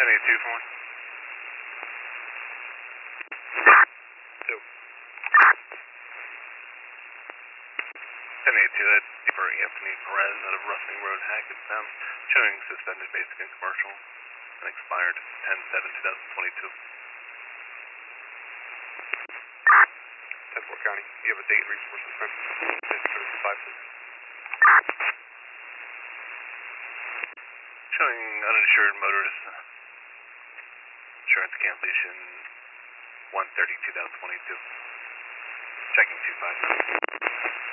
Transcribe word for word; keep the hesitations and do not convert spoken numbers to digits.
ten eight two for one. Two. ten eight two, that's Deeper Anthony Perez out of Rustling Road, Hackettstown, showing suspended basic and commercial, and expired ten seven twenty twenty-two. ten four County, you have a date and reason for suspension. five six. Showing uninsured motorist, insurance cancellation one thirty twenty twenty-two. Checking two five.